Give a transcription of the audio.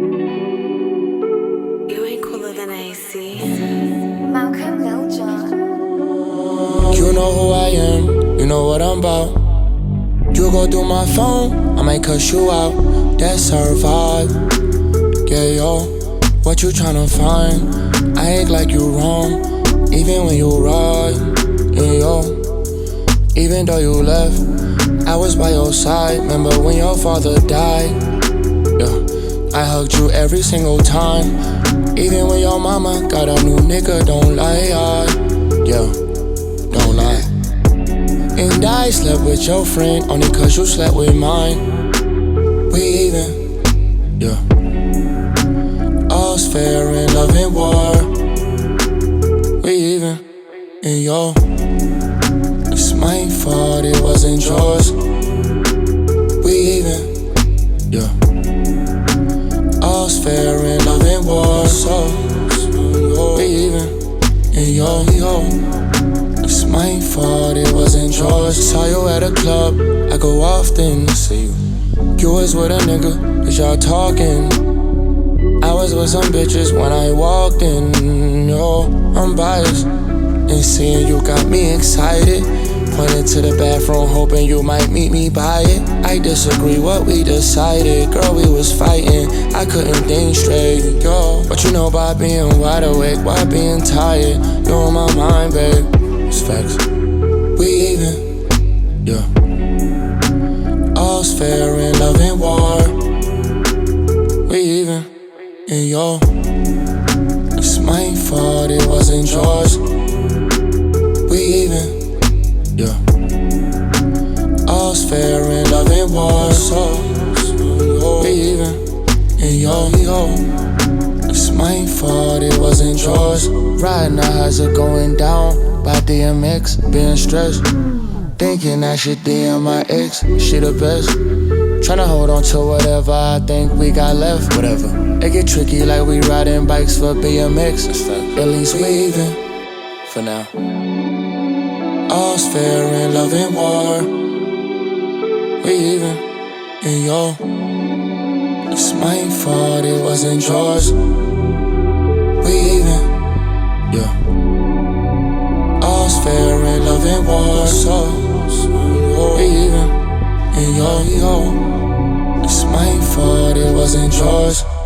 You ain't cooler than AC. Malcolm Lil Jon. You know who I am, you know what I'm about. You go through my phone, I might cuss you out. That's her vibe. Yeah, yo, what you tryna find? I act like you wrong, even when you right. Yeah, yo, even though you left, I was by your side. Remember when your father died? Yeah, I hugged you every single time. Even when your mama got a new nigga, don't lie. Yeah, don't lie. And I slept with your friend only cause you slept with mine. We even, yeah. All's fair in love and war. We even, and yo, it's my fault, it wasn't yours. We even, yeah. All's fair in love and war. So, we even, and yo, it's my fault, it wasn't yours. Saw you at a club, I go often to see you. You was with a nigga, cause y'all talking. I was with some bitches when I walked in. Yo, I'm biased, and seeing you got me excited. Pointed to the bathroom, hoping you might meet me by it. I disagree what we decided. Girl, we was fighting, I couldn't think straight, yo. But you know by being wide awake, by being tired, you on my mind, babe. It's facts. We even, yeah. All's fair in love and war. We even, and yo, it's my fault, it wasn't yours. We even, yeah. All's fair in love and war. So, we even, and yo, it's my fault, it wasn't yours. Riding the highs are going down by DMX, being stressed. Thinking I should DM my ex, she the best. Tryna hold on to whatever I think we got left, whatever. It get tricky like we riding bikes for BMX. At least we even, for now. All's fair in love and war. We even, and yo, it's my fault, it wasn't yours. We even, yeah. All's fair in love and war. So, we even, and yo, it's my fault, it wasn't yours.